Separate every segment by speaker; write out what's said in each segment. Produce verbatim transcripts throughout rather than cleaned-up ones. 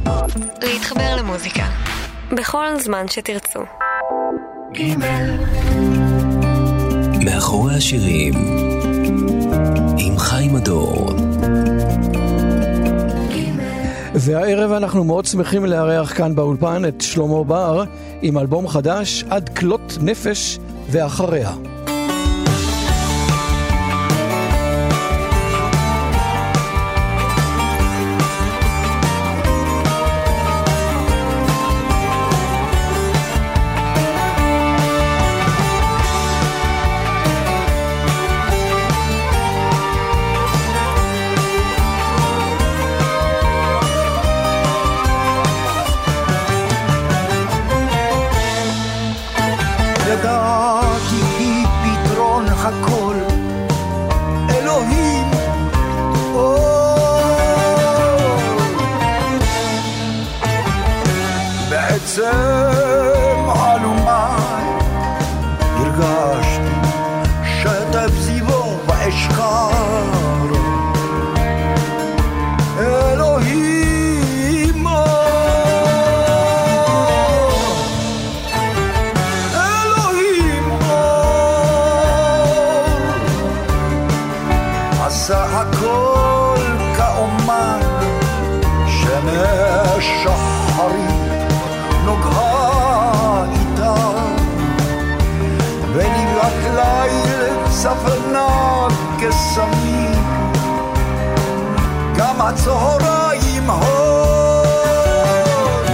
Speaker 1: להתחבר למוזיקה בכל זמן שתרצו. גימל
Speaker 2: מאחורי השירים עם חיים הדור.
Speaker 3: והערב אנחנו מאוד שמחים לארח כאן באולפן את שלמה בר עם אלבום חדש, עד כלות נפש ואחריה.
Speaker 4: הצהריים הוד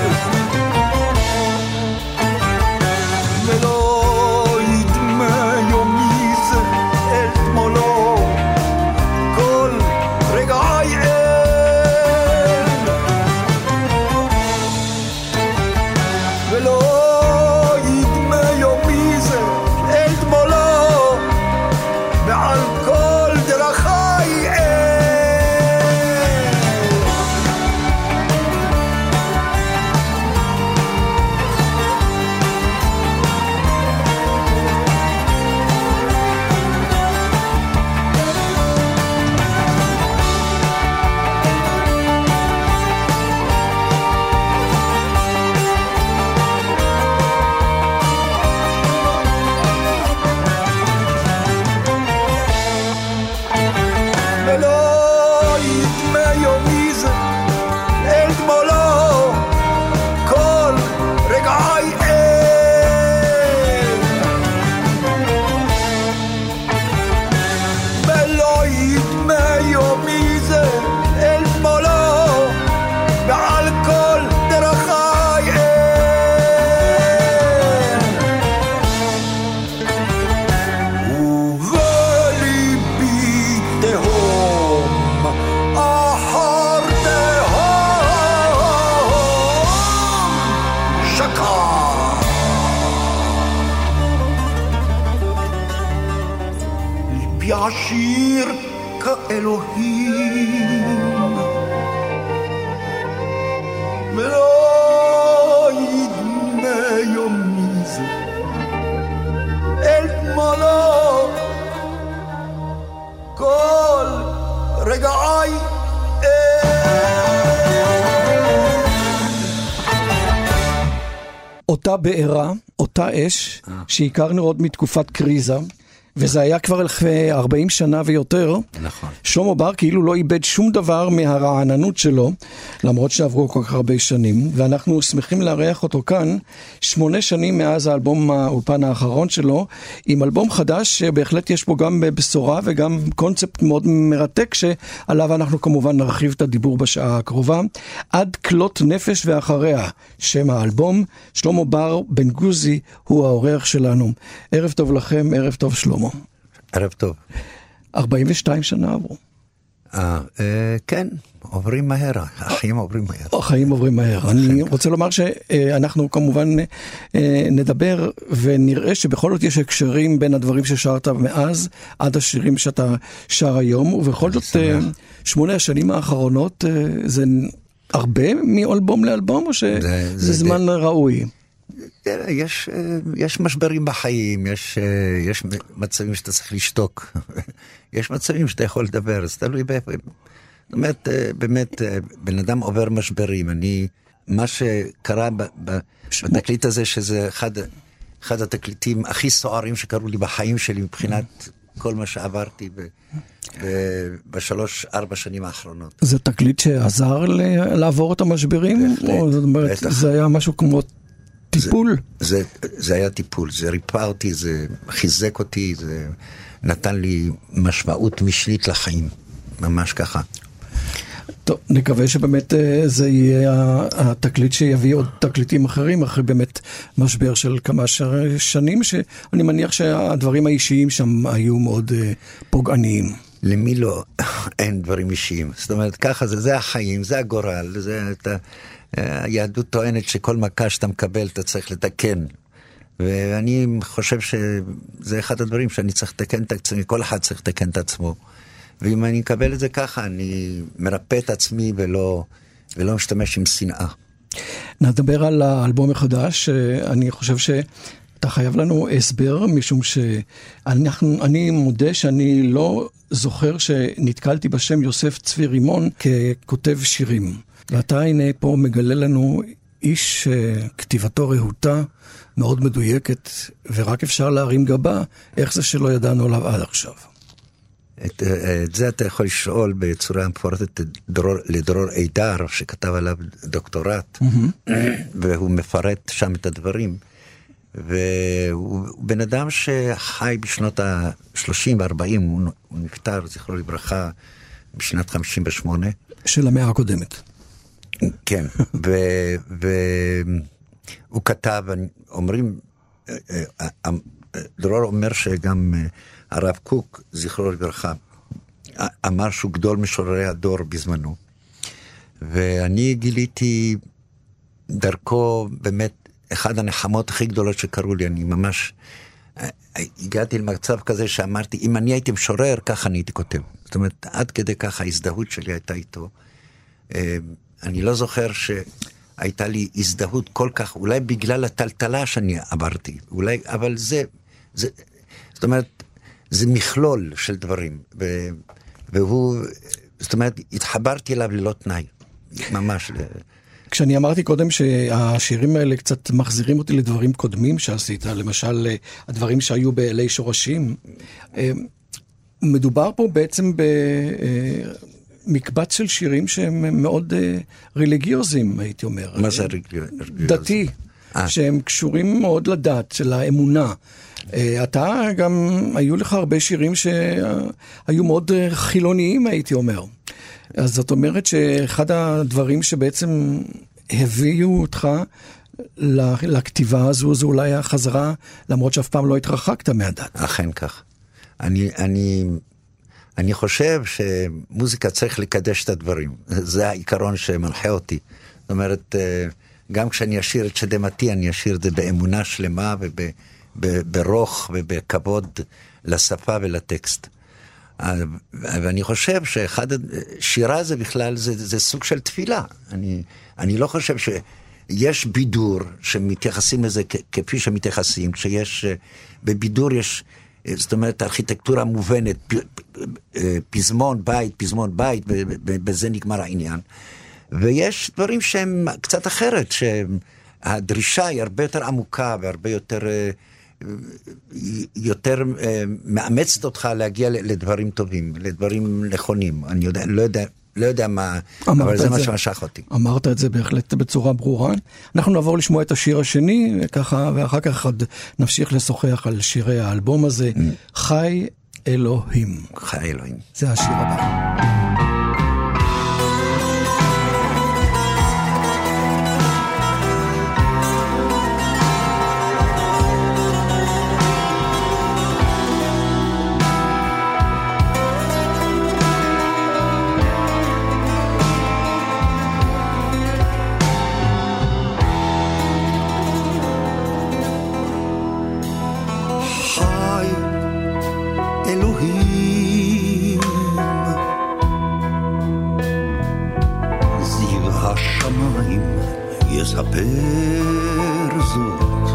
Speaker 4: ולא ידמה יומי זה אל תמולו כל רגעי אל ולא ידמה יומי זה אל תמולו ועל כל דרכי אל ישיר כאלוהים ולא ידמה יומי זה אל תמולו כל רגעי
Speaker 3: אותה בעירה, אותה אש שהכרנו עוד מתקופת קריזה, וזה היה כבר לפני ארבעים שנה ויותר.
Speaker 5: נכון.
Speaker 3: שלמה בר כאילו לא איבד שום דבר מהרעננות שלו, למרות שעברו כל כך הרבה שנים, ואנחנו שמחים לארח אותו כאן, שמונה שנים מאז האלבום האולפן האחרון שלו, עם אלבום חדש שבהחלט יש בו גם בשורה וגם קונספט מאוד מרתק, שעליו אנחנו כמובן נרחיב את הדיבור בשעה הקרובה. עד כלות נפש ואחריה, שם האלבום. שלמה בר בן גוזי הוא האורח שלנו. ערב טוב לכם, ערב טוב שלמה.
Speaker 5: ערב טוב.
Speaker 3: ארבעים ושתיים שנה עברו.
Speaker 5: אה, כן, עוברים מהר, החיים עוברים מהר.
Speaker 3: החיים עוברים מהר. אני רוצה לומר שאנחנו כמובן נדבר ונראה שבכל זאת יש הקשרים בין הדברים ששרת מאז עד השירים שאתה שר היום, ובכל זאת שמונה השנים האחרונות זה הרבה מאלבום לאלבום, או שזה זמן ראוי?
Speaker 5: יש, יש משברים בחיים, יש, יש מצבים שאתה צריך לשתוק, יש מצבים שאתה יכול לדבר, אז תלוי זאת אומרת, באמת, בן אדם עובר משברים. אני, מה שקרה ב, ב, בתקליט הזה, שזה אחד, אחד התקליטים הכי סוערים שקרו לי בחיים שלי, מבחינת כל מה שעברתי ב, ב, בשלוש, ארבע שנים האחרונות.
Speaker 3: זה תקליט שעזר לעבור את המשברים?
Speaker 5: בהחלט,
Speaker 3: או זאת אומרת,
Speaker 5: בטח.
Speaker 3: זה היה משהו כמו טיפול?
Speaker 5: זה, זה, זה היה טיפול, זה ריפא אותי, זה חיזק אותי, זה נתן לי משמעות משנית לחיים, ממש ככה.
Speaker 3: טוב, נקווה שבאמת זה יהיה התקליט שיביא עוד תקליטים אחרים, אחרי באמת משבר של כמה שנים, שאני מניח שהדברים האישיים שם היו מאוד פוגעניים.
Speaker 5: למי לא, אין דברים אישיים. זאת אומרת, ככה זה, זה החיים, זה הגורל, זה, אתה, היהדות טוענת שכל מכה שאתה מקבל אתה צריך לתקן. ואני חושב שזה אחד הדברים שאני צריך לתקן את עצמי, כל אחד צריך לתקן את עצמו. ואם אני אקבל את זה ככה, אני מרפא את עצמי ולא, ולא משתמש עם שנאה.
Speaker 3: נדבר על האלבום החדש, אני חושב שאתה חייב לנו הסבר, משום שאני מודה שאני לא זוכר שנתקלתי בשם יוסף צבי רימון ככותב שירים. ואתה הנה פה מגלה לנו איש כתיבתו רהוטה, מאוד מדויקת, ורק אפשר להרים גבה, איך זה שלא ידענו עליו עד עכשיו.
Speaker 5: את, את זה אתה יכול לשאול בצורה מפורטת דרור, לדרור אידר, שכתב עליו דוקטורט, mm-hmm. והוא מפרט שם את הדברים. והוא בן אדם שחי בשנות ה-שלושים ו-ארבעים, הוא, הוא נפטר, זכרו לברכה, בשנת חמישים ושמונה.
Speaker 3: של המאה הקודמת.
Speaker 5: כן, והוא כתב, אומרים, דרור אומר שגם הרב קוק, זכרו לברכה, אמר שהוא גדול משוררי הדור בזמנו. ואני גיליתי דרכו באמת אחד הנחמות הכי גדולות שקרו לי. אני ממש הגעתי למצב כזה שאמרתי, אם אני הייתי משורר, ככה אני הייתי כותב. זאת אומרת, עד כדי ככה ההזדהות שלי הייתה איתו. אני לא זוכר שהייתה לי הזדהות כל כך, אולי בגלל הטלטלה שאני עברתי, אולי, אבל זה, זה, זאת אומרת, זה מכלול של דברים, ו, והוא, זאת אומרת, התחברתי אליו ללא תנאי, ממש.
Speaker 3: כשאני אמרתי קודם שהשירים האלה קצת מחזירים אותי לדברים קודמים שעשית, למשל, הדברים שהיו באלי שורשים, מדובר פה בעצם ב... מקבץ של שירים שהם מאוד uh, רליגיוזיים, הייתי אומר.
Speaker 5: מה זה רליגיוזיים?
Speaker 3: דתי, 아. שהם קשורים מאוד לדת, של האמונה. Uh, אתה גם, היו לך הרבה שירים שהיו מאוד uh, חילוניים, הייתי אומר. אז זאת אומרת שאחד הדברים שבעצם הביאו אותך לכתיבה הזו, זו אולי החזרה, למרות שאף פעם לא התרחקת מהדת.
Speaker 5: אכן כך. אני... אני... אני חושב שמוזיקה צריך לקדש את הדברים. זה העיקרון שמנחה אותי. זאת אומרת, גם כשאני אשיר את שדמתי, אני אשיר את זה באמונה שלמה וברוך ובכבוד לשפה ולטקסט. ואני חושב שאחד שירה הזה בכלל זה, זה סוג של תפילה. אני, אני לא חושב שיש בידור שמתייחסים לזה כפי שמתייחסים. כשיש, בבידור יש... זאת אומרת, הארכיטקטורה מובנת, פזמון בית, פזמון בית, בזה נגמר העניין. ויש דברים שהם קצת אחרת, שהדרישה היא הרבה יותר עמוקה, והרבה יותר, יותר מאמצת אותך להגיע לדברים טובים, לדברים נכונים. אני יודע, לא יודע, לא יודע מה, אבל זה מה שמשך אותי.
Speaker 3: אמרת את זה בהחלט בצורה ברורה. אנחנו נעבור לשמוע את השיר השני, ככה, ואחר כך נמשיך לשוחח על שירי האלבום הזה, חי אלוהים.
Speaker 5: חי אלוהים.
Speaker 3: זה השיר הבא.
Speaker 4: יספר זאת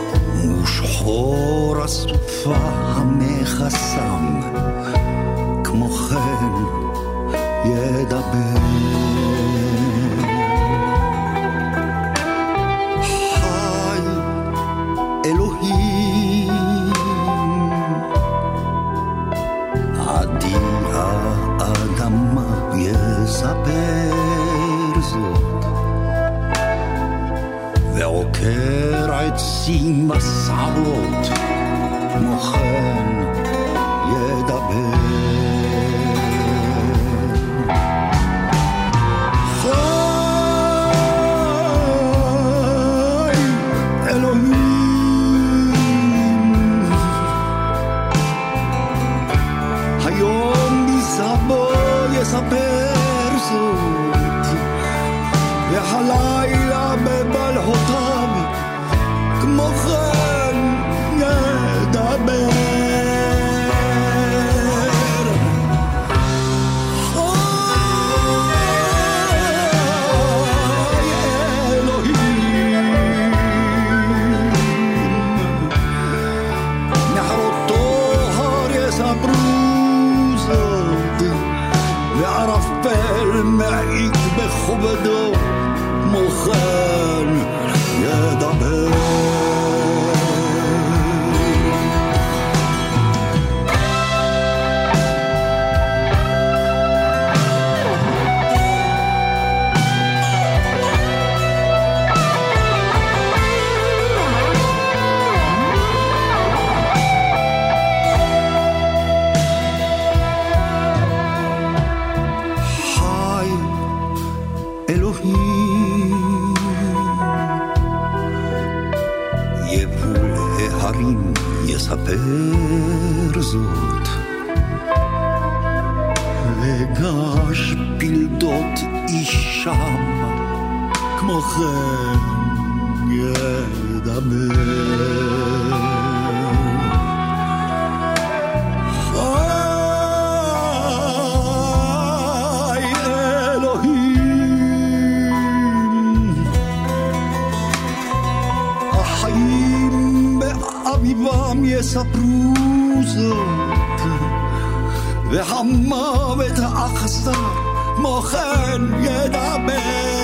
Speaker 4: ושחור הסופה המחסם כמו כן ידבר. חי אלוהים עדי האדמה יספר זאת, ועוקר עצים בסערות כמו כן ידבר. חי אלוהים היום בסבו יספר זאת, והלילה בבלהותיו כמו כן ידבר. מעיק בכובדו מוכן ידבר. יספר זאת, וגש פלדות אישם כמו כן ידבר. חי אלוהים החיים באביבם יספרו זאת, והמוות האכזר כמו כן ידבר.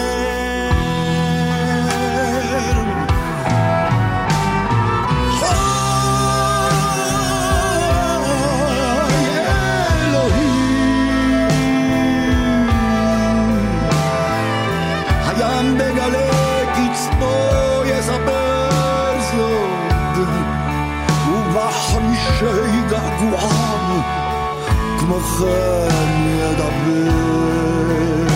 Speaker 4: הים בגלי קצפו יספר זאת, ובחרישי געגועם כמו כן ידבר.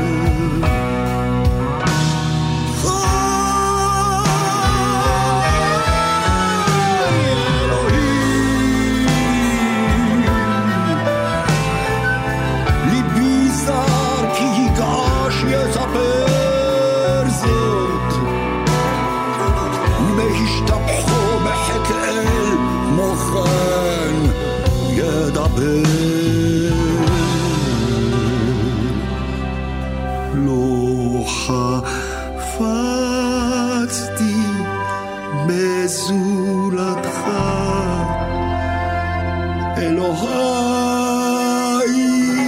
Speaker 4: ליבי זר כי ייגש יספר זאת, ובהשתפכו בחטא אל כמו כן ידבר. לא חפצתי בזולתך אלוהי,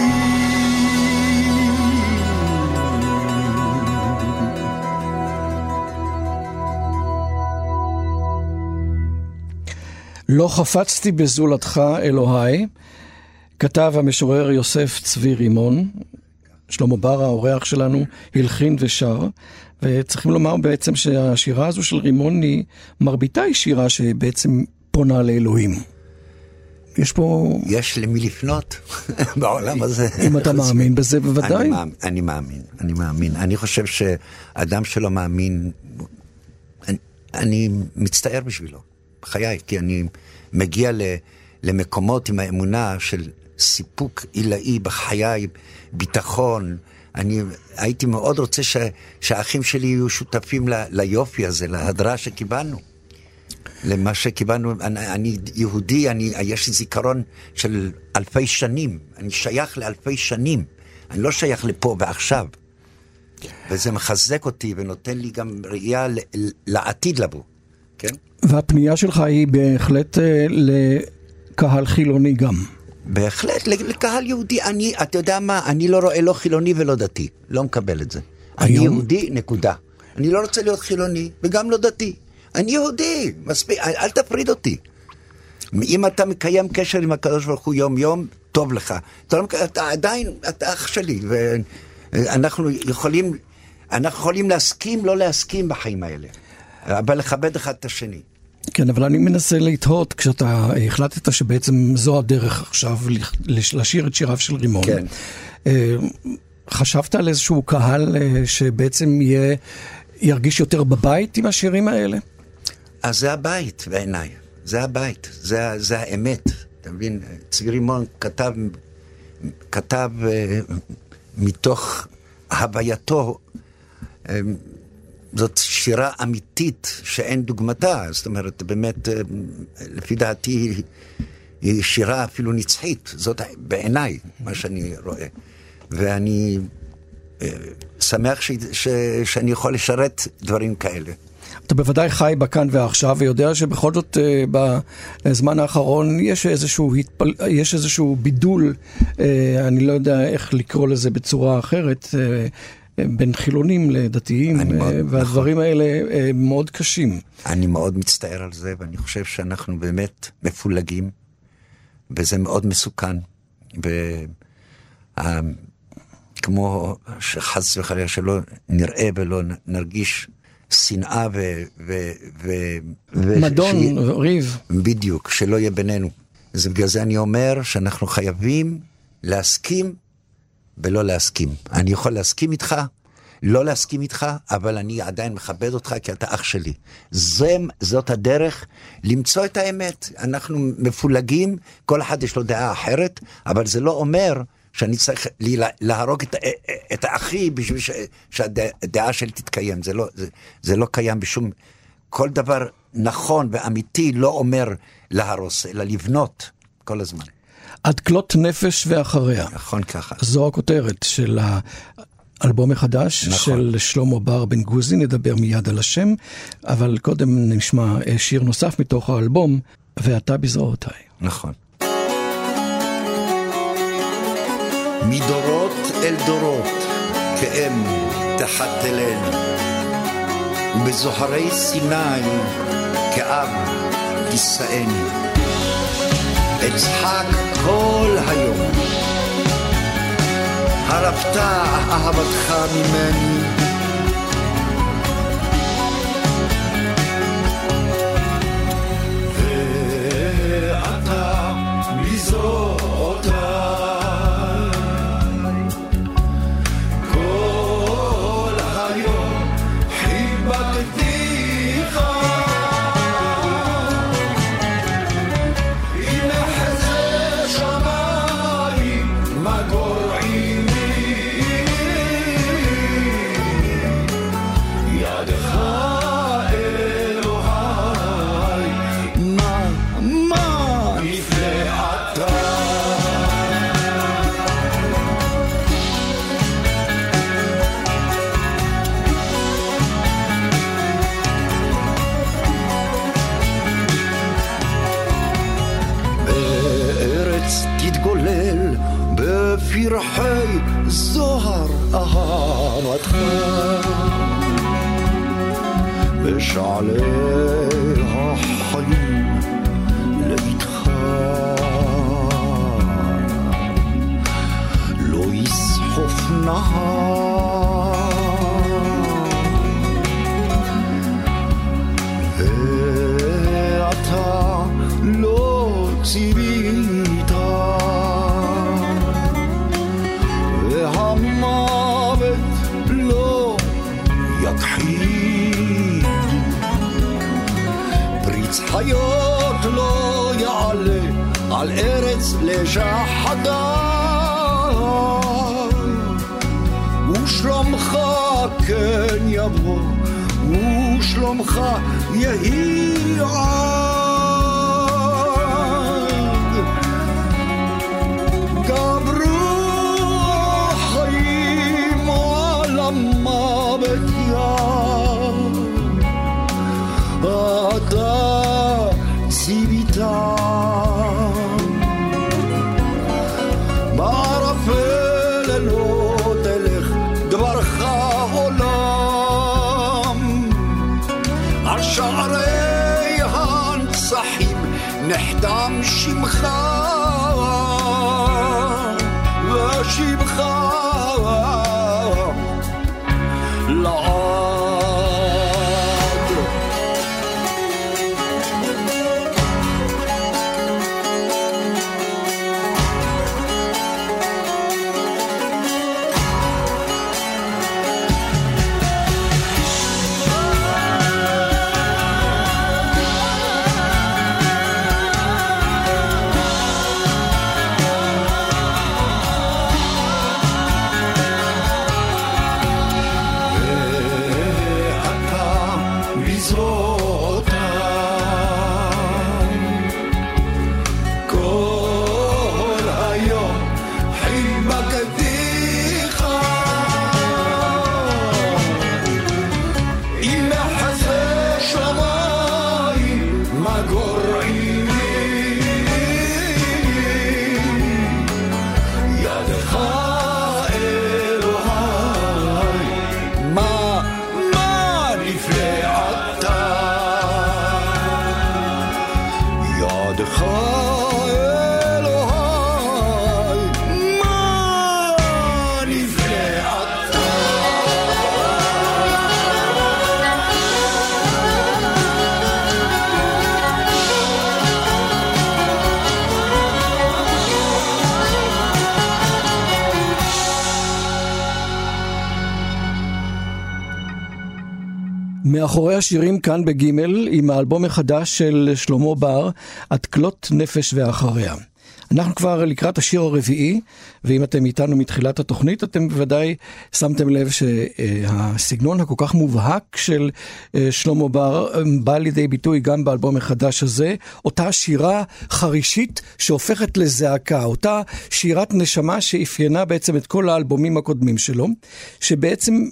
Speaker 3: לא חפצתי בזולתך אלוהי, כתב המשורר יוסף צבי רימון. שלמה בר האורח שלנו הלחין ושר, וצריכים לומר בעצם שהשירה הזו של רימון היא מרביתה היא שירה שבעצם פונה לאלוהים. יש פה...
Speaker 5: יש למי לפנות בעולם הזה.
Speaker 3: אם אתה מאמין בזה בוודאי.
Speaker 5: אני מאמין, אני מאמין, אני מאמין. אני חושב שאדם שלא מאמין, אני, אני מצטער בשבילו, בחיי, כי אני מגיע ל, למקומות עם האמונה של סיפוק עילאי בחיי, ביטחון. אני הייתי מאוד רוצה ש, שהאחים שלי יהיו שותפים ל, ליופי הזה, להדרה שקיבלנו. למה שקיבלנו, אני, אני יהודי, אני, יש לי זיכרון של אלפי שנים, אני שייך לאלפי שנים, אני לא שייך לפה ועכשיו, וזה מחזק אותי ונותן לי גם ראייה ל, לעתיד לבוא, כן?
Speaker 3: והפנייה שלך היא בהחלט לקהל חילוני גם.
Speaker 5: בהחלט, לקהל יהודי, אני, אתה יודע מה, אני לא רואה לא חילוני ולא דתי, לא מקבל את זה. אני יהודי, נקודה. אני לא רוצה להיות חילוני, וגם לא דתי. אני יהודי, מספיק, אל תפריד אותי. אם אתה מקיים קשר עם הקדוש ברוך הוא יום יום, טוב לך. אתה, לא, אתה עדיין, אתה אח שלי, ואנחנו יכולים, אנחנו יכולים להסכים, לא להסכים בחיים האלה. אבל לכבד אחד את השני.
Speaker 3: כן, אבל אני מנסה להתהות, כשאתה החלטת שבעצם זו הדרך עכשיו לשיר את שיריו של רימון.
Speaker 5: כן.
Speaker 3: חשבת על איזשהו קהל שבעצם יהיה, ירגיש יותר בבית עם השירים האלה?
Speaker 5: אז זה הבית בעיניי. זה הבית. זה, זה האמת. אתה מבין? צבי רימון כתב, כתב מתוך הווייתו, זאת שירה אמיתית שאין דוגמתה, זאת אומרת, באמת, לפי דעתי, היא שירה אפילו נצחית, זאת בעיניי, מה שאני רואה. ואני שמח ש, ש, שאני יכול לשרת דברים כאלה.
Speaker 3: אתה בוודאי חי בכאן ועכשיו, ויודע שבכל זאת בזמן האחרון יש איזשהו, התפל... יש איזשהו בידול, אני לא יודע איך לקרוא לזה בצורה אחרת, בין חילונים לדתיים, והדברים נכון. האלה מאוד קשים.
Speaker 5: אני מאוד מצטער על זה, ואני חושב שאנחנו באמת מפולגים, וזה מאוד מסוכן, וכמו שחס וחלילה שלא נראה ולא נרגיש שנאה ו... ו... ו...
Speaker 3: מדון, ש... ריב.
Speaker 5: בדיוק, שלא יהיה בינינו. אז בגלל זה אני אומר שאנחנו חייבים להסכים ולא להסכים. אני יכול להסכים איתך, לא להסכים איתך, אבל אני עדיין מכבד אותך כי אתה אח שלי. זה, זאת הדרך למצוא את האמת. אנחנו מפולגים, כל אחד יש לו דעה אחרת, אבל זה לא אומר שאני צריך להרוג את, את האחי בשביל ש, שהדעה שלי תתקיים. זה לא, זה, זה לא קיים בשום... כל דבר נכון ואמיתי לא אומר להרוס, אלא לבנות כל הזמן.
Speaker 3: עד כלות נפש ואחריה.
Speaker 5: נכון ככה.
Speaker 3: זו הכותרת של האלבום החדש, נכון. של שלמה בר בן גוזי, נדבר מיד על השם, אבל קודם נשמע שיר נוסף מתוך האלבום, ואתה בזרועותיי.
Speaker 5: נכון.
Speaker 4: מדורות אל דורות, כאם תחתלן, ובזוהרי סיני, כאב תישאני. אצחק כל היום, הרפת אהבתך ממני, ואתה בזרועותיי, כל היום חיבקתיך. פרחי זוהר אהבתך בשעלי החיים לאיתך, לא יסחוף נהר ואתה לא ציווית, והמוות לא יכחיד, פריץ חיות לא יעלה על ארץ לשחדה, ושלומך כן יבוא, ושלומך יהיה עד. גברו החיים על המוות יד, אתה ציווית, נחתם שמך ושמך לעד.
Speaker 3: מאחורי השירים כאן בגימל, עם האלבום החדש של שלמה בר, התקלות נפש ואחריה. אנחנו כבר לקראת השיר הרביעי, ואם אתם איתנו מתחילת התוכנית, אתם בוודאי שמתם לב שהסגנון הכל כך מובהק של שלמה בר בא לידי ביטוי גם באלבום החדש הזה, אותה שירה חרישית שהופכת לזעקה, אותה שירת נשמה שאפיינה בעצם את כל האלבומים הקודמים שלו, שבעצם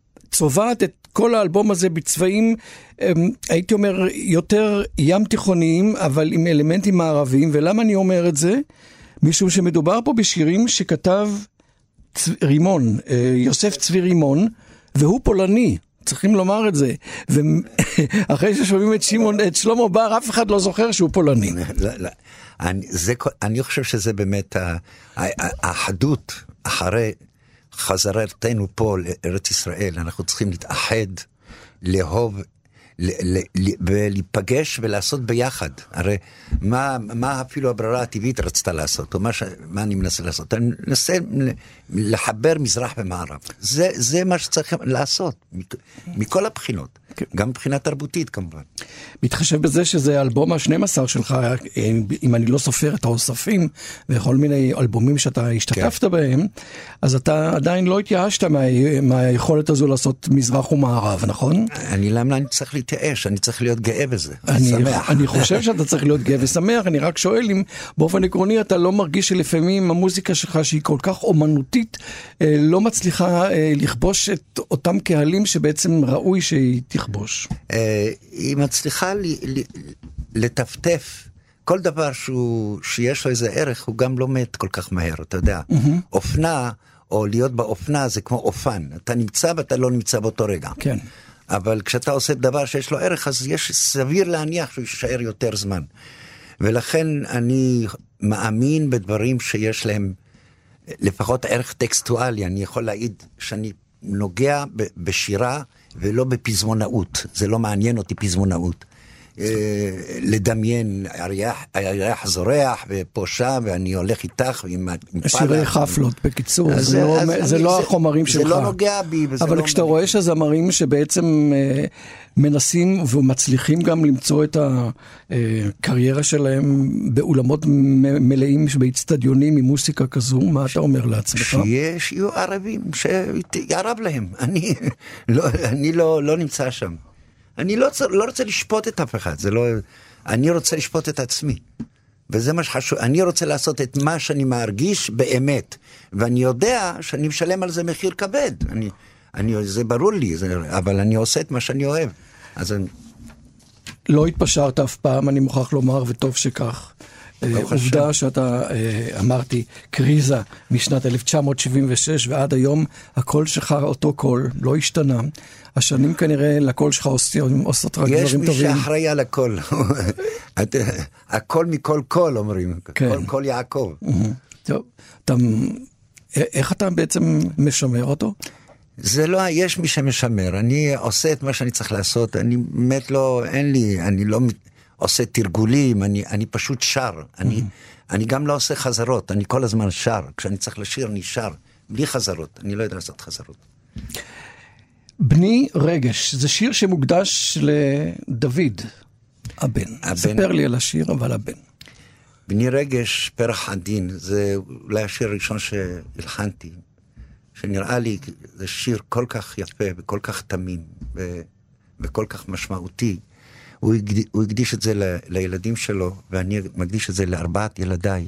Speaker 3: צובעת את כל האלבום הזה בצבעים, הייתי אומר, יותר ים תיכוניים, אבל עם אלמנטים מערביים. ולמה אני אומר את זה? משום שמדובר פה בשירים שכתב צו... רימון, יוסף צבי רימון, והוא פולני, צריכים לומר את זה. ואחרי ששומעים את שמעון, את שלמה בר, אף אחד לא זוכר שהוא פולני.
Speaker 5: לא, לא. אני, זה, אני חושב שזה באמת האחדות אחרי חזרתנו פה לארץ ישראל. אנחנו צריכים להתאחד, לאהוב ולהיפגש ולעשות ביחד. הרי מה, מה אפילו הברירה הטבעית רצתה לעשות, או מה, ש, מה אני מנסה לעשות? אני מנסה לחבר מזרח ומערב. זה, זה מה שצריך לעשות, מכל הבחינות. גם מבחינה תרבותית כמובן.
Speaker 3: מתחשב בזה שזה האלבום ה-שנים עשר שלך, אם אני לא סופר את האוספים וכל מיני אלבומים שאתה השתתפת בהם, אז אתה עדיין לא התייאשת מהיכולת הזו לעשות מזרח ומערב, נכון?
Speaker 5: אני למה אני צריך להתייאש? אני צריך להיות גאה בזה.
Speaker 3: אני חושב שאתה צריך להיות גאה ושמח, אני רק שואל אם באופן עקרוני אתה לא מרגיש שלפעמים המוזיקה שלך שהיא כל כך אומנותית, לא מצליחה לכבוש את אותם קהלים שבעצם ראוי שהיא תכבוש.
Speaker 5: היא מצליחה לטפטף. כל דבר שיש לו איזה ערך, הוא גם לא מת כל כך מהר, אתה יודע. אופנה, או להיות באופנה, זה כמו אופן. אתה נמצא ואתה לא נמצא באותו רגע.
Speaker 3: כן.
Speaker 5: אבל כשאתה עושה דבר שיש לו ערך, אז יש סביר להניח שהוא יישאר יותר זמן. ולכן אני מאמין בדברים שיש להם לפחות ערך טקסטואלי. אני יכול להעיד שאני נוגע בשירה ולא בפזמונאות. זה לא מעניין אותי פזמונאות. לדמיין הירח זורח ופה שם ואני הולך איתך
Speaker 3: שירי חפלות בקיצור, זה לא החומרים שלך,
Speaker 5: זה לא נוגע בי.
Speaker 3: אבל כשאתה רואה שזמרים שבעצם מנסים ומצליחים גם למצוא את הקריירה שלהם באולמות מלאים באצטדיונים עם מוסיקה כזו, מה אתה אומר לעצמך?
Speaker 5: שיהיו ערבים שיערב להם, אני לא נמצא שם. אני לא, לא רוצה לשפוט את אף אחד, זה לא, אני רוצה לשפוט את עצמי. וזה מה שחשוב, אני רוצה לעשות את מה שאני מרגיש באמת, ואני יודע שאני משלם על זה מחיר כבד. אני, אני, זה ברור לי, זה, אבל אני עושה את מה שאני אוהב. אז אני...
Speaker 3: לא התפשרת אף פעם, אני מוכרח לומר, וטוב שכך. עובדה שאתה, אמרתי, קריזה משנת אלף תשע מאות שבעים ושש ועד היום הקול שלך אותו קול, לא השתנה. השנים כנראה לקול שלך עושות רק דברים טובים.
Speaker 5: יש מי שאחראי על הקול. הקול מכל קול אומרים. קול קול יעקב.
Speaker 3: טוב, איך אתה בעצם משמר אותו?
Speaker 5: זה לא, יש מי שמשמר. אני עושה את מה שאני צריך לעשות. אני באמת לא, אין לי, אני לא עושה תרגולים, אני, אני פשוט שר. אני, אני גם לא עושה חזרות, אני כל הזמן שר. כשאני צריך לשיר, אני שר. בלי חזרות, אני לא יודע לעשות חזרות.
Speaker 3: בני רגש, זה שיר שמוקדש לדוד, הבן. הבן. ספר לי על השיר, אבל הבן.
Speaker 5: בני רגש, פרח עדין, זה אולי השיר הראשון שהלחנתי, שנראה לי, זה שיר כל כך יפה וכל כך תמים ו, וכל כך משמעותי. הוא הקדיש, הוא הקדיש את זה ל, לילדים שלו, ואני מקדיש את זה לארבעת ילדיי,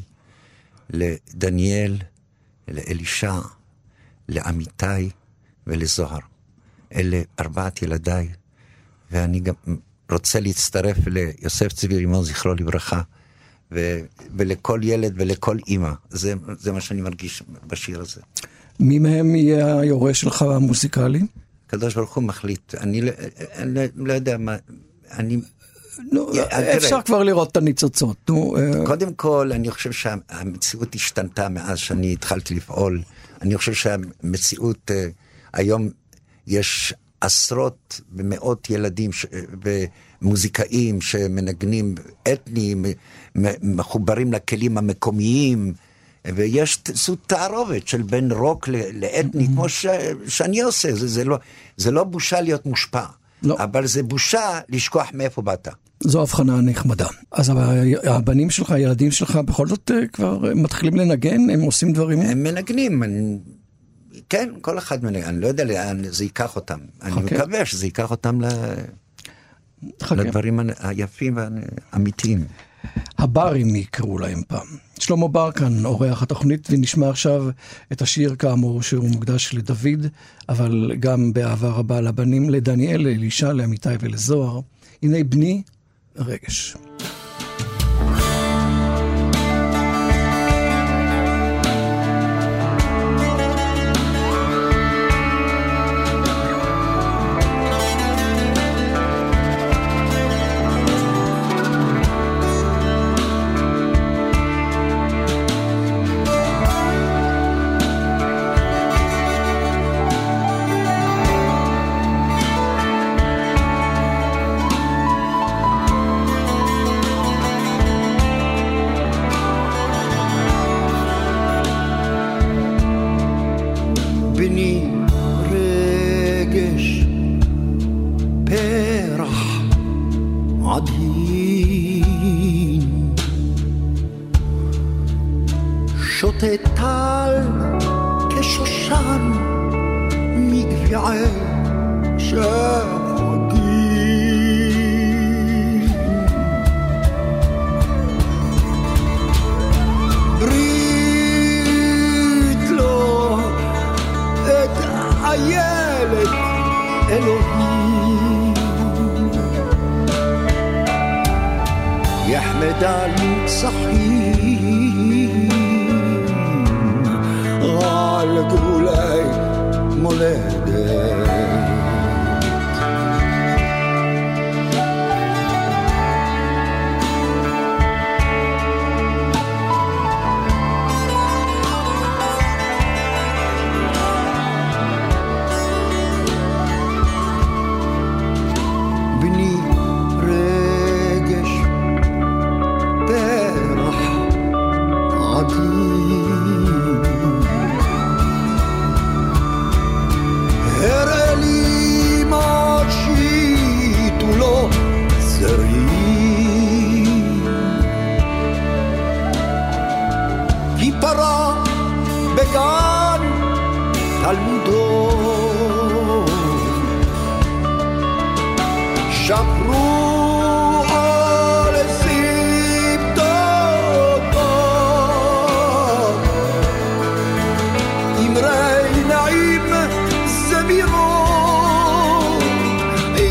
Speaker 5: לדניאל, לאלישע, לעמיתי ולזוהר. אלה ארבעת ילדיי, ואני גם רוצה להצטרף ליוסף צבי רימון, זכרו לברכה, ו, ולכל ילד ולכל אמא. זה, זה מה שאני מרגיש בשיר הזה.
Speaker 3: מי מהם יהיה היורש שלך המוזיקלי?
Speaker 5: הקדוש ברוך הוא מחליט. אני לא, אני לא יודע מה, אני...
Speaker 3: לא, אפשר כבר לראות את הניצוצות. נו,
Speaker 5: קודם כל, אני חושב שהמציאות השתנתה מאז שאני התחלתי לפעול. אני חושב שהמציאות היום יש עשרות ומאות ילדים ש... ומוזיקאים שמנגנים אתניים, מחוברים לכלים המקומיים, ויש סוג תערובת של בין רוק לאתני, כמו ש... שאני עושה. זה, זה, לא, זה לא בושה להיות מושפע, לא. אבל זה בושה לשכוח מאיפה באת.
Speaker 3: זו הבחנה נחמדה. אז הבנים שלך, הילדים שלך, בכל זאת כבר מתחילים לנגן? הם עושים דברים?
Speaker 5: הם מנגנים, אני... כן, כל אחד מנגן. אני לא יודע לאן זה ייקח אותם. אני מקווה שזה ייקח אותם ל... לדברים היפים והאמיתיים.
Speaker 3: הברים יקראו להם פעם. שלמה בר כאן, אורח התוכנית, ונשמע עכשיו את השיר כאמור שהוא מוקדש לדוד, אבל גם באהבה רבה לבנים, לדניאל, לאלישע, לעמיתי ולזוהר. הנה בני רגש.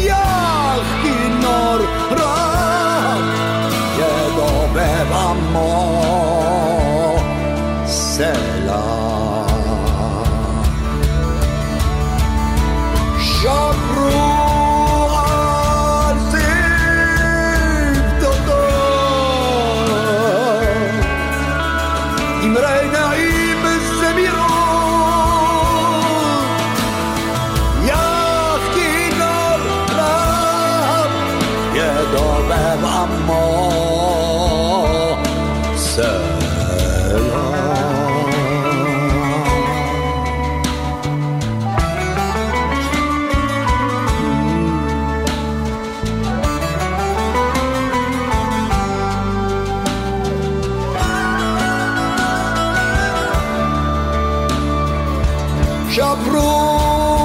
Speaker 4: Amor שברו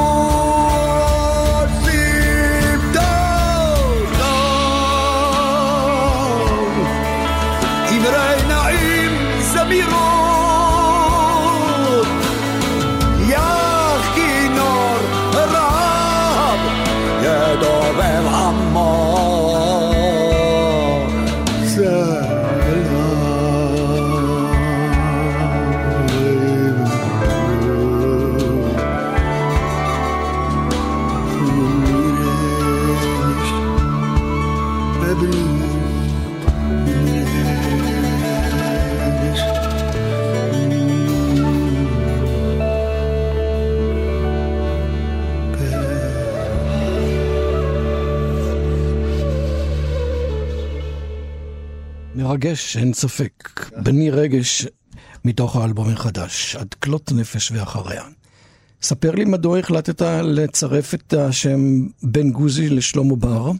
Speaker 3: מרגש, אין ספק. בני רגש מתוך האלבום החדש, עד כלות נפש ואחריה. ספר לי מדוע החלטת לצרף את השם בן גוזי לשלמה בר?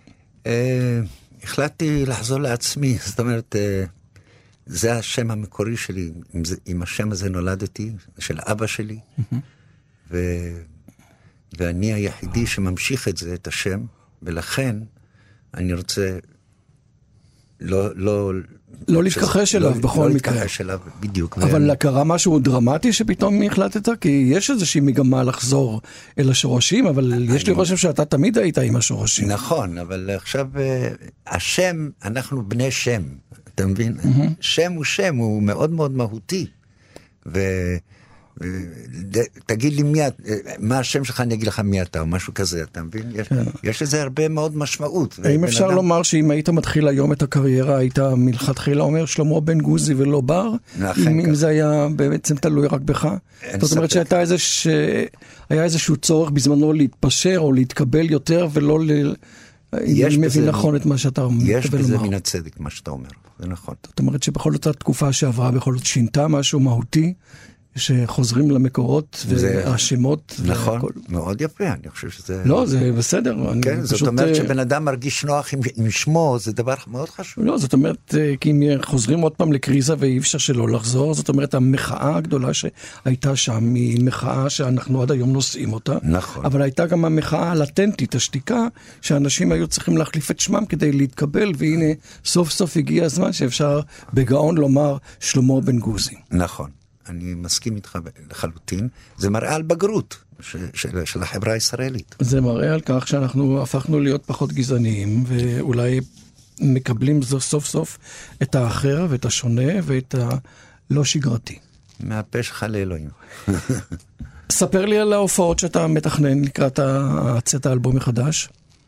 Speaker 5: החלטתי לחזור לעצמי, זאת אומרת, זה השם המקורי שלי, עם השם הזה נולדתי, של אבא שלי, ואני היחידי שממשיך את זה, את השם, ולכן אני רוצה לא, לא,
Speaker 3: לא להתכחש אליו, בכל מקרה.
Speaker 5: לא להתכחש אליו, בדיוק.
Speaker 3: אבל קרה משהו דרמטי שפתאום החלטת? כי יש איזושהי מגמה לחזור אל השורשים, אבל יש לי רושם שאתה תמיד היית עם השורשים.
Speaker 5: נכון, אבל עכשיו, השם, אנחנו בני שם, אתה מבין? שם הוא שם, הוא מאוד מאוד מהותי. ו... תגיד לי מי, מה השם שלך, אני אגיד לך מי אתה, או משהו כזה, אתה מבין? יש, יש לזה הרבה מאוד משמעות.
Speaker 3: האם אפשר
Speaker 5: אדם...
Speaker 3: לומר שאם היית מתחיל היום את הקריירה, היית מלכתחילה אומר שלמה בן גוזי ולא בר? אם, אם זה היה בעצם תלוי רק בך? זאת אומרת שהייתה איזה ש... היה איזשהו צורך בזמנו להתפשר או להתקבל יותר, ולא ל... אני מבין נכון את מה שאתה אומר.
Speaker 5: יש בזה מן הצדק מה שאתה אומר, זה נכון.
Speaker 3: זאת אומרת שבכל אותה תקופה שעברה, בכל זאת שינתה משהו מהותי, שחוזרים למקורות והשמות.
Speaker 5: נכון, מאוד יפה, אני חושב שזה...
Speaker 3: לא, זה בסדר.
Speaker 5: כן, זאת אומרת שבן אדם מרגיש נוח עם שמו, זה דבר מאוד חשוב.
Speaker 3: לא, זאת אומרת, כי אם חוזרים עוד פעם לקריזה ואי אפשר שלא לחזור, זאת אומרת, המחאה הגדולה שהייתה שם, היא מחאה שאנחנו עד היום נושאים אותה.
Speaker 5: נכון.
Speaker 3: אבל הייתה גם המחאה הלטנטית, השתיקה, שאנשים היו צריכים להחליף את שמם כדי להתקבל, והנה, סוף סוף הגיע הזמן שאפשר בגאון לומר שלמה בן גוזי.
Speaker 5: נכון. אני מסכים איתך לחלוטין, זה מראה על בגרות של, של, של החברה הישראלית.
Speaker 3: זה מראה על כך שאנחנו הפכנו להיות פחות גזעניים, ואולי מקבלים זו סוף סוף את האחר ואת השונה ואת הלא שגרתי.
Speaker 5: מהפה שלך לאלוהים.
Speaker 3: ספר לי על ההופעות שאתה מתכנן לקראת הצאת האלבום החדש.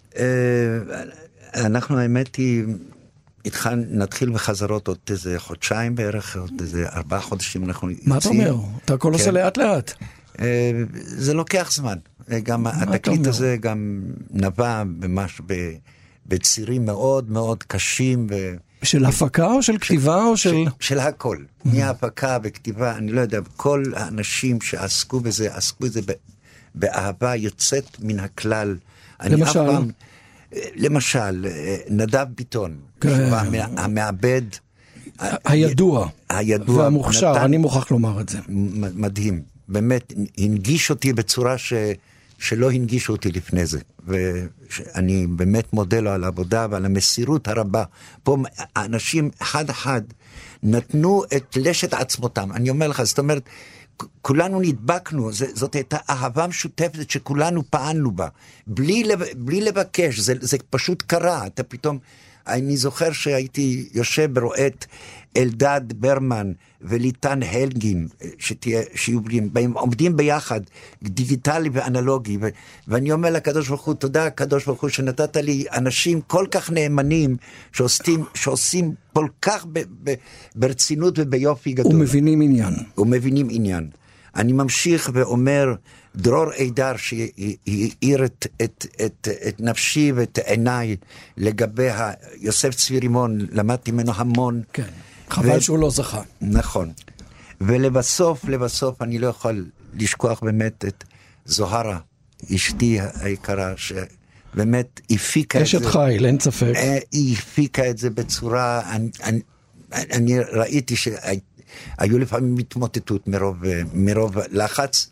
Speaker 5: אנחנו האמת היא... איתך נתחיל בחזרות עוד איזה חודשיים בערך, עוד איזה ארבעה חודשים אנחנו יוצאים.
Speaker 3: מה אתה אומר? אתה הכל עושה לאט לאט.
Speaker 5: זה לוקח זמן. גם התקליט הזה גם נבע ממש בצירים מאוד מאוד קשים.
Speaker 3: של הפקה או של כתיבה או של...
Speaker 5: של הכל. מהפקה וכתיבה, אני לא יודע, כל האנשים שעסקו בזה, עסקו בזה באהבה יוצאת מן הכלל.
Speaker 3: למשל?
Speaker 5: למשל, נדב ביטון, המעבד
Speaker 3: הידוע והמוכשר, אני מוכרח לומר את זה.
Speaker 5: מדהים, באמת, הנגיש אותי בצורה ש, שלא הנגישו אותי לפני זה, ואני באמת מודה לו על העבודה ועל המסירות הרבה. פה האנשים אחד אחד נתנו את לשת עצמותם, אני אומר לך, זאת אומרת, כולנו נדבקנו, זאת הייתה אהבה משותפת שכולנו פעלנו בה, בלי, בלי לבקש, זה, זה פשוט קרה, אתה פתאום, אני זוכר שהייתי יושב ברועט אלדד ברמן וליטן הלגין, שתהיה, שיהיו בהם, עומדים ביחד, דיגיטלי ואנלוגי, ו, ואני אומר לקדוש ברוך הוא, תודה הקדוש ברוך הוא, שנתת לי אנשים כל כך נאמנים, שעושים, שעושים כל כך ב, ב, ברצינות וביופי גדול.
Speaker 3: ומבינים עניין.
Speaker 5: ומבינים עניין. אני ממשיך ואומר, דרור אידר שהאיר את, את, את, את נפשי ואת עיניי לגבי יוסף צבי רימון, למדתי ממנו המון.
Speaker 3: כן, חבל ו... שהוא לא זכה.
Speaker 5: נכון. ולבסוף, לבסוף אני לא יכול לשכוח באמת את זוהרה, אשתי היקרה, שבאמת הפיקה את זה.
Speaker 3: אשת חיל, אין ספק.
Speaker 5: היא הפיקה את זה בצורה, אני, אני, אני ראיתי שהיו לפעמים מתמוטטות מרוב, מרוב לחץ,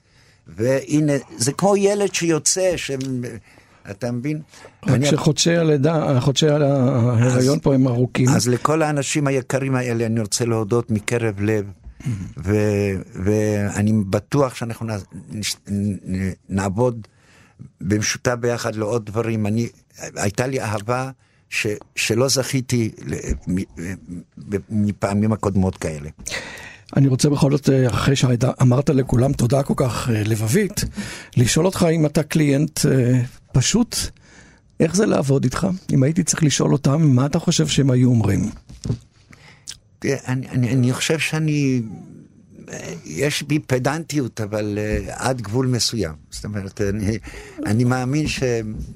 Speaker 5: והנה, זה כמו ילד שיוצא, ש... אתה מבין?
Speaker 3: רק שחודשי הלידה, חודשי ההיריון פה הם ארוכים.
Speaker 5: אז לכל האנשים היקרים האלה אני רוצה להודות מקרב לב, ואני בטוח שאנחנו נעבוד במשותף ביחד לעוד דברים. אני, הייתה לי אהבה ש, שלא זכיתי מפעמים הקודמות כאלה.
Speaker 3: אני רוצה בכל זאת, אחרי שאמרת לכולם תודה כל כך לבבית, לשאול אותך אם אתה קליינט פשוט, איך זה לעבוד איתך? אם הייתי צריך לשאול אותם, מה אתה חושב שהם היו אומרים?
Speaker 5: אני, אני, אני חושב שאני, יש בי פדנטיות, אבל uh, עד גבול מסוים. זאת אומרת, אני, אני מאמין ש...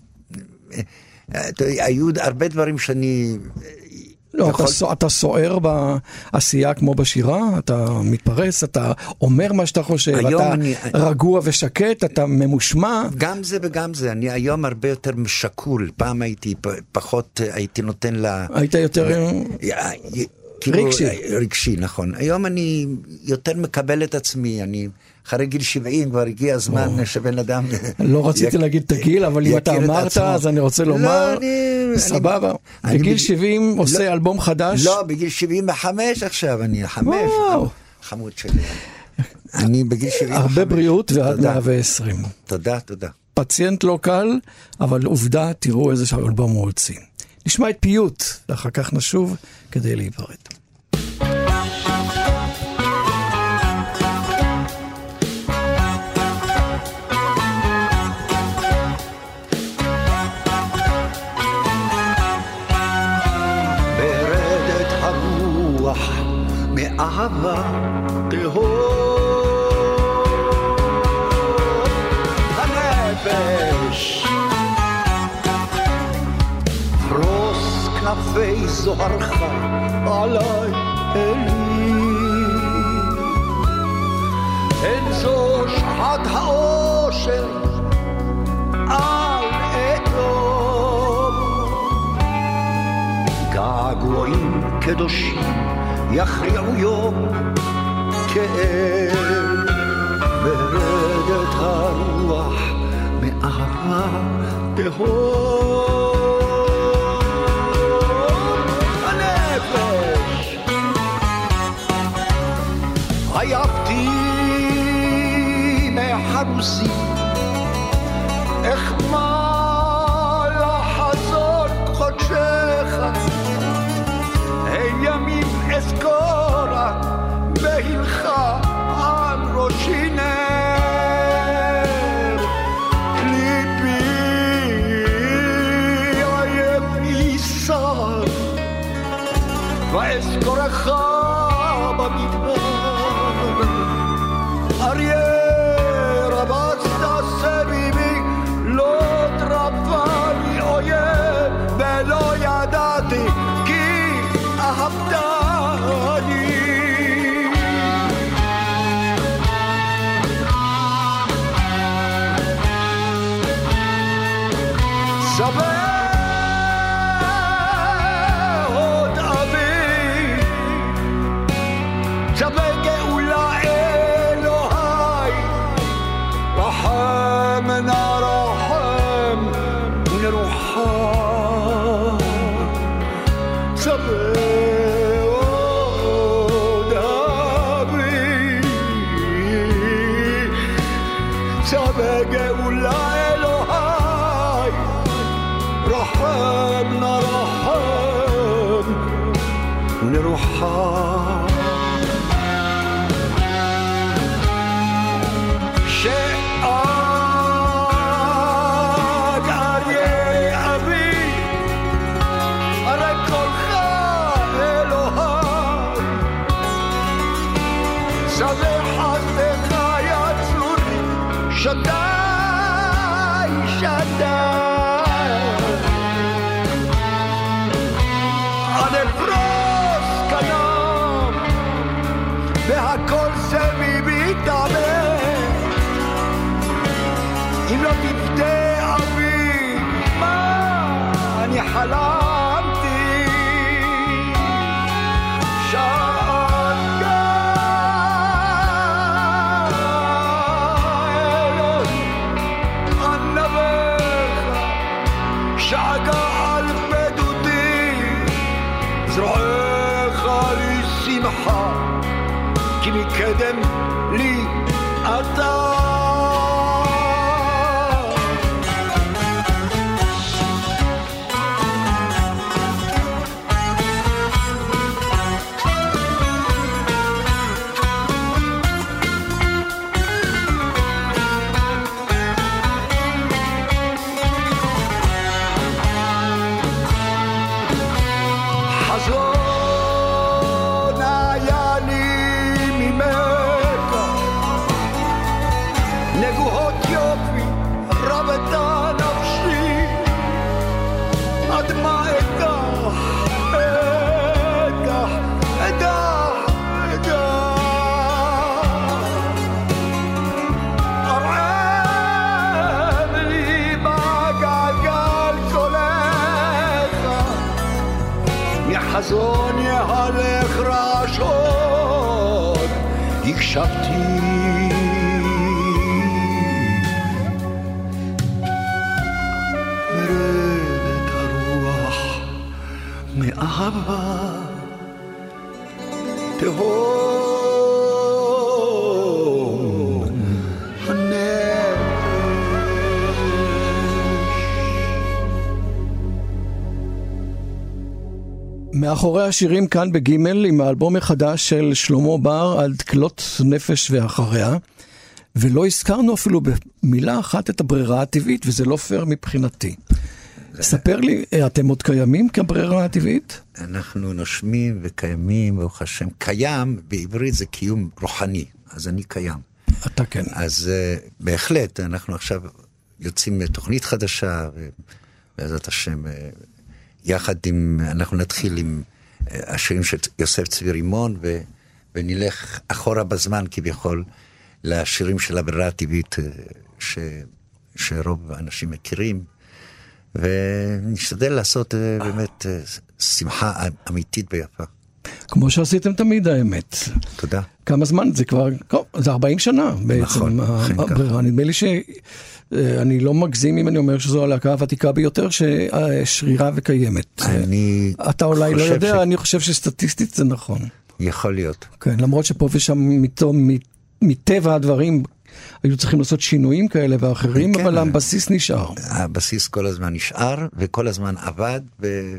Speaker 5: היו הרבה דברים שאני...
Speaker 3: לא, יכול... אתה, אתה סוער בעשייה כמו בשירה, אתה מתפרס, אתה אומר מה שאתה חושב, אתה אני... רגוע ושקט, אתה ממושמע.
Speaker 5: גם זה וגם זה, אני היום הרבה יותר משקול, פעם הייתי פחות, הייתי נותן לה...
Speaker 3: היית יותר... רגשי.
Speaker 5: רגשי, נכון. היום אני יותר מקבל את עצמי, אני אחרי גיל שבעים כבר הגיע הזמן שבן אדם...
Speaker 3: לא רציתי להגיד את הגיל, אבל אם אתה אמרת, אז אני רוצה לומר, סבבה. בגיל שבעים עושה אלבום חדש?
Speaker 5: לא, בגיל שבעים וחמש עכשיו, אני חמש, חמוד שלי. אני בגיל שבעים וחמש.
Speaker 3: הרבה בריאות ועד מאה ועשרים.
Speaker 5: תודה, תודה.
Speaker 3: פציינט לא קל, אבל עובדה, תראו איזה אלבום הוא הוציא. נשמע את פיוט, ואחר כך נשוב כדי להיפרד.
Speaker 4: ברדת הרוח מאהבה תהום הנפש כנפי זוהרך עלי אלי אין זו שעת האושר על אדום געגועים קדושים יכריעו יום כאב ברדת הרוח מאהבה תהום עייפתי מחרוסי איך מה לחזור חודשך הימים אזכורה בהלכה על ראשי נר ליבי עייף ייסר ואזכורך במדבר אריה רבצת סביבי לא טרפה לי אויב ולא ידעתי כי אהבתני סבא עוד אבי סבא גאולה אלוהי רחם נרחם ונרוחם סבא עוד אבי סבא גאולה אלוהי רחם נרחם ונרוחם שדי, שדי עד אפרוס כנום והכל סביבי תעבר אם לא תפתה אבי מה אני חלמתי שעד כי מקדם לי אתה. חזון יהלך רעשון הקשבתי מרדת הרוח מאהבה תהום הנפש.
Speaker 3: מאחורי השירים כאן בגימל עם האלבום החדש של שלמה בר על דקלות נפש ואחריה, ולא הזכרנו אפילו במילה אחת את הברירה הטבעית, וזה לא פייר מבחינתי. ספר לי, אתם עוד קיימים כברירה הטבעית?
Speaker 5: אנחנו נושמים וקיימים, ברוך השם. קיים בעברית זה קיום רוחני, אז אני קיים.
Speaker 3: אתה כן.
Speaker 5: אז uh, בהחלט, אנחנו עכשיו יוצאים לתוכנית חדשה, ובעזרת השם... Uh, יחד עם, אנחנו נתחיל עם השירים של יוסף צבי רימון, ו, ונלך אחורה בזמן כביכול, לשירים של הברירה הטבעית, ש, שרוב האנשים מכירים, ונשתדל לעשות באמת שמחה אמיתית ויפה.
Speaker 3: כמו שעשיתם תמיד האמת.
Speaker 5: תודה.
Speaker 3: כמה זמן? זה כבר, זה ארבעים שנה בעצם.
Speaker 5: נכון,
Speaker 3: הברירה. נדמה לי ש... אני לא מגזים אם אני אומר שזו הלהקה הוותיקה ביותר ששרירה וקיימת.
Speaker 5: אני
Speaker 3: אתה אולי לא יודע,
Speaker 5: ש...
Speaker 3: אני חושב שסטטיסטית זה נכון.
Speaker 5: יכול להיות.
Speaker 3: כן, למרות שפה ושם מטבע הדברים היו צריכים לעשות שינויים כאלה ואחרים, כן, אבל הבסיס נשאר.
Speaker 5: הבסיס כל הזמן נשאר, וכל הזמן עבד, ו...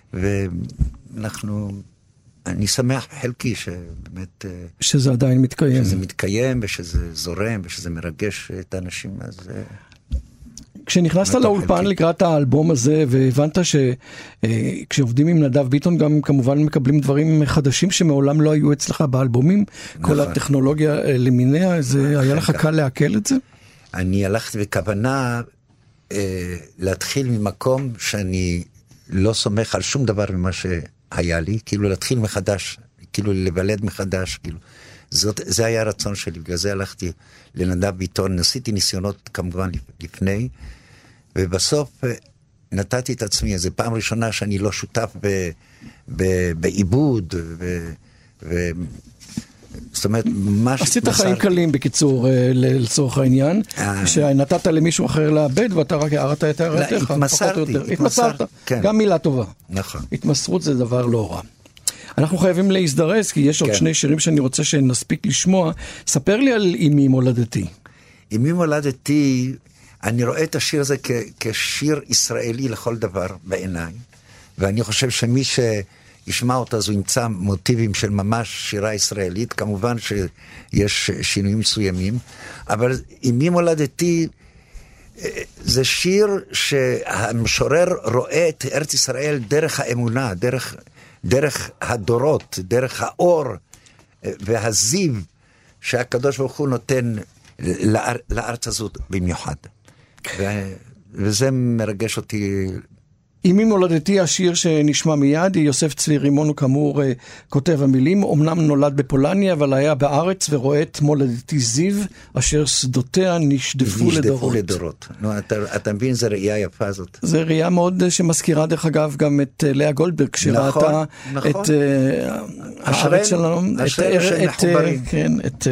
Speaker 5: ואנחנו... אני שמח חלקי שבאמת...
Speaker 3: שזה עדיין מתקיים.
Speaker 5: שזה מתקיים, ושזה זורם, ושזה מרגש את האנשים, אז...
Speaker 3: כשנכנסת לאולפן לקראת האלבום הזה, והבנת שכשעובדים עם נדב ביטון, גם כמובן מקבלים דברים חדשים שמעולם לא היו אצלך באלבומים, כל הטכנולוגיה למיניה, זה היה לך קל להקל את זה?
Speaker 5: אני הלכתי בכוונה להתחיל ממקום שאני לא סומך על שום דבר ממה ש... היה לי, כאילו להתחיל מחדש, כאילו לבלד מחדש, כאילו. זאת, זה היה הרצון שלי, בגלל זה הלכתי לנדב ביטון, ניסיתי ניסיונות כמובן לפני, ובסוף נתתי את עצמי, זו פעם ראשונה שאני לא שותף ב, ב, בעיבוד, ו, ו, זאת אומרת, ממש...
Speaker 3: עשית חיים קלים בקיצור, לצורך העניין, שנתת למישהו אחר לאבד, ואתה רק הערת את הערתך.
Speaker 5: התמסרתי.
Speaker 3: התמסרת, גם מילה טובה.
Speaker 5: נכון.
Speaker 3: התמסרות זה דבר לא רע. אנחנו חייבים להזדרז, כי יש עוד שני שירים שאני רוצה שנספיק לשמוע. ספר לי על אמי מולדתי.
Speaker 5: אמי מולדתי, אני רואה את השיר הזה כשיר ישראלי לכל דבר בעיניי, ואני חושב שמי ש... ישמע אותה, אז הוא ימצא מוטיבים של ממש שירה ישראלית, כמובן שיש שינויים מסוימים, אבל אמי מולדתי, זה שיר שהמשורר רואה את ארץ ישראל דרך האמונה, דרך, דרך הדורות, דרך האור והזיו שהקדוש ברוך הוא נותן לאר, לארץ הזאת במיוחד. ו, וזה מרגש אותי.
Speaker 3: אמי מולדתי, השיר שנשמע מיד, יוסף צבי רימון הוא כאמור כותב המילים, אמנם נולד בפולניה, אבל היה בארץ ורואה את מולדתי זיו, אשר שדותיה נשדפו, נשדפו לדורות.
Speaker 5: לדורות. נו, אתה, אתה מבין, זה ראייה יפה זאת.
Speaker 3: זה ראייה מאוד שמזכירה דרך אגב גם את לאה גולדברג, שראתה נכון, את נכון. הארץ שלנו, את, את, כן, את,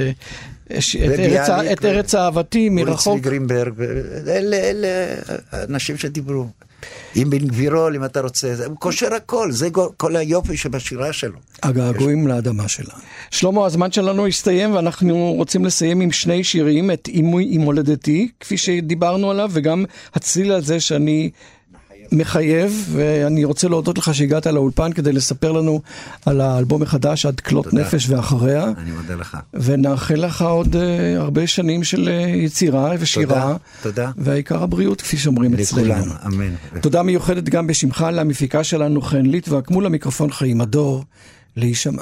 Speaker 3: את ארץ אהבתי מרחוק.
Speaker 5: אורי צבי גרינברג, אלה, אלה אנשים שדיברו. עם בן גבירול, אם אתה רוצה, הוא קושר הכל, זה כל היופי שבשירה שלו.
Speaker 3: הגעגועים לאדמה שלנו. שלמה, הזמן שלנו הסתיים, ואנחנו רוצים לסיים עם שני שירים, את אימי עם הולדתי, כפי שדיברנו עליו, וגם הצליל הזה שאני מחייב, ואני רוצה להודות לך שהגעת לאולפן כדי לספר לנו על האלבום החדש, עד כלות תודה. נפש ואחריה.
Speaker 5: אני מודה לך.
Speaker 3: ונאחל לך עוד uh, הרבה שנים של uh, יצירה ושירה.
Speaker 5: תודה. תודה.
Speaker 3: והעיקר הבריאות, כפי שאומרים אצלנו.
Speaker 5: לכולם, אמן.
Speaker 3: תודה מיוחדת גם בשמך למפיקה שלנו חן ליטבק, מול המיקרופון חיים מדור, להישמע.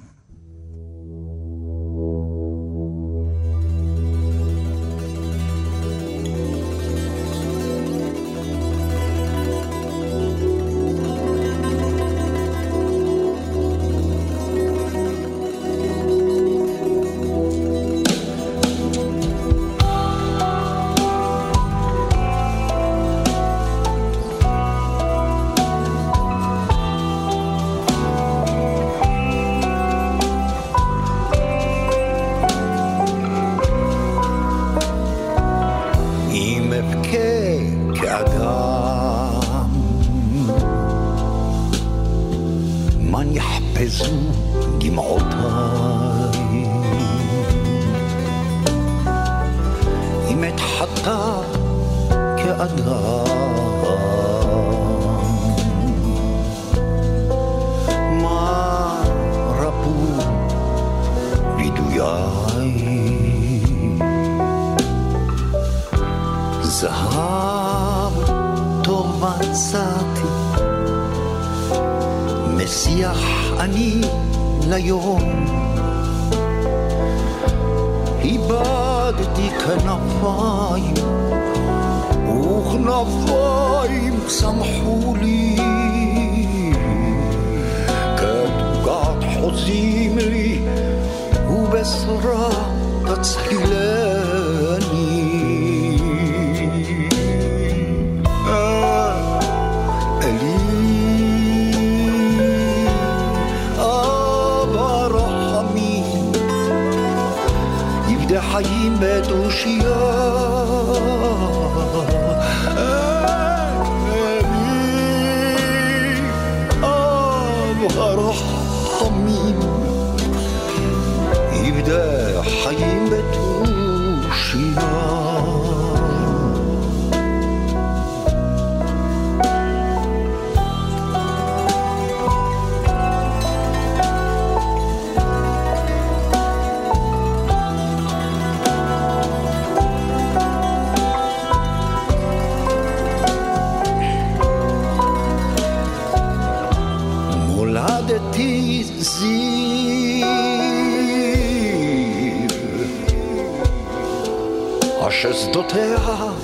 Speaker 4: ששדותיה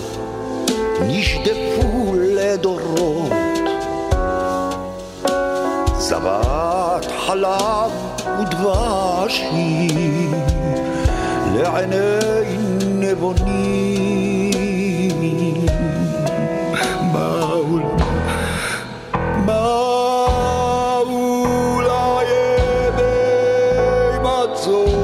Speaker 4: נשדפו לדורות, זבת חלב ודבש היא לעיני נבונים. באו באו לימי מצור,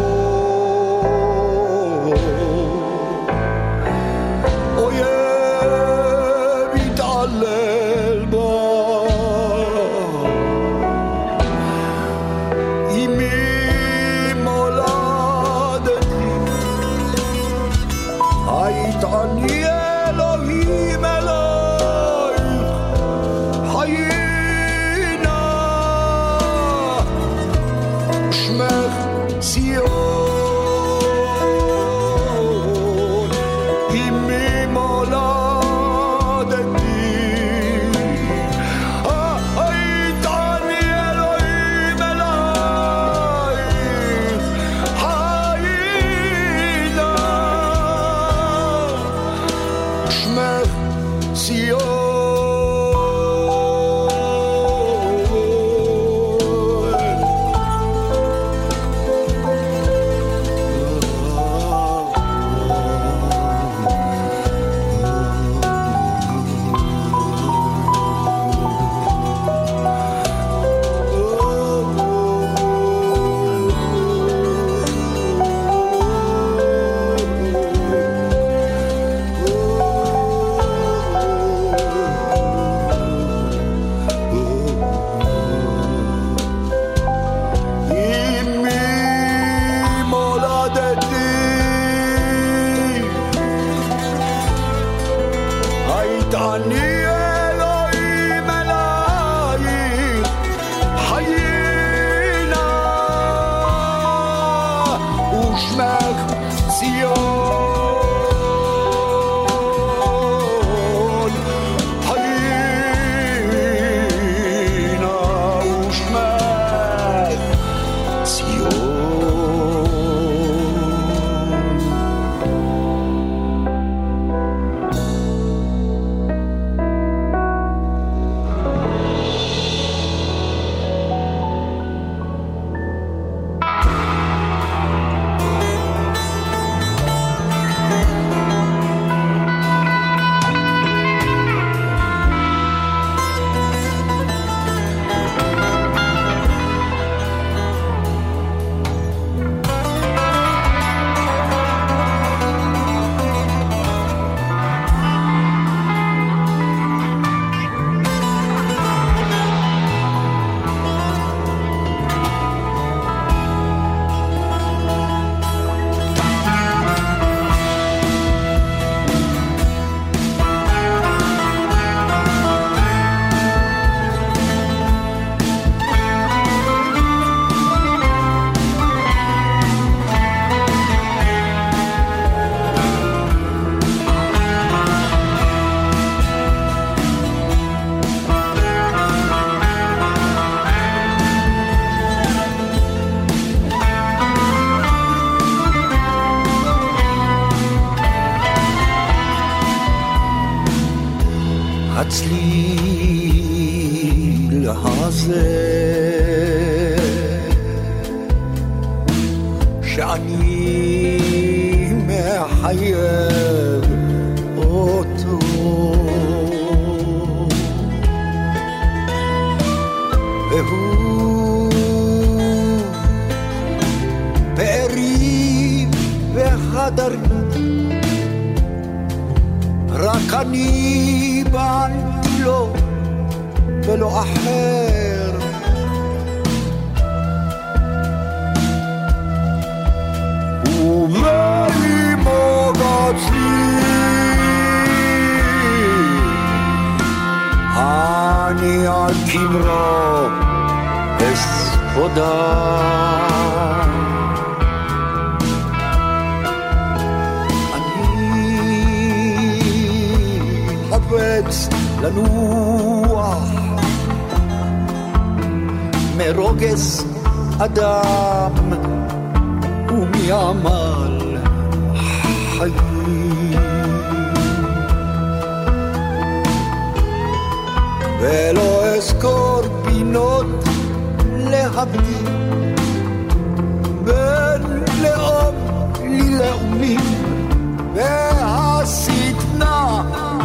Speaker 4: תעני אלוהים אלייך חיינה ושמך ציון חיינה ושמך ציון. הצליל הזה שאני מחייב אותו והוא פארים וחדרים רק אני בנתי לו ולא אחר ומלימוג עצמי אני על כמרו אספודה חפץ לנוח מרוגז אדם ומעמל חיים ולא אזכור פינות להבדיל בין לאום ללאומים והשטנה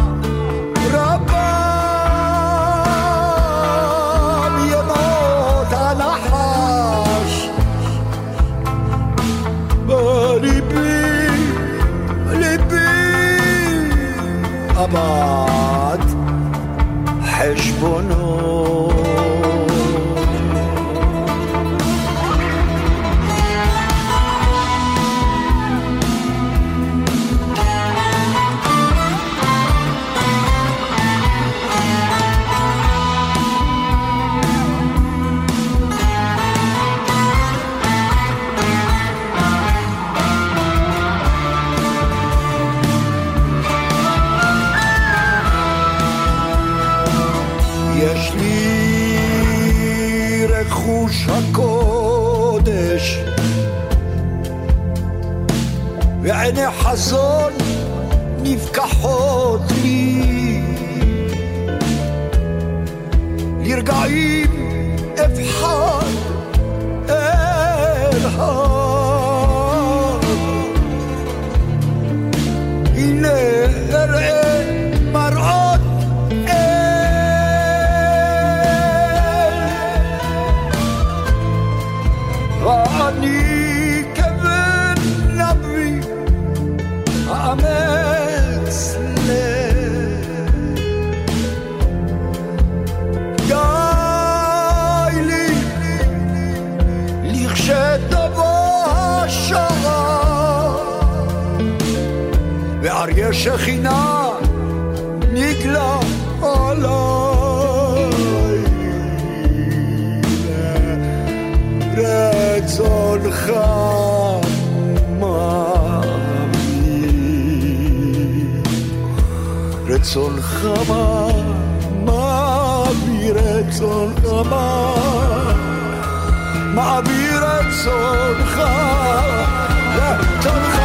Speaker 4: רבם ימות הנחש בליבי ליבי עמד חשבונו יש לי רכוש הקודש ועיני חזון נפקחות לי לרגעים אבחר אל הר הנה אראה מראות ואני כבן נביא האמץ לב די לי לכשתבוא השעה ואריה שכינה נגלה עליי רצונך מעביר רצונך מעביר רצונך מעביר רצונך רצונך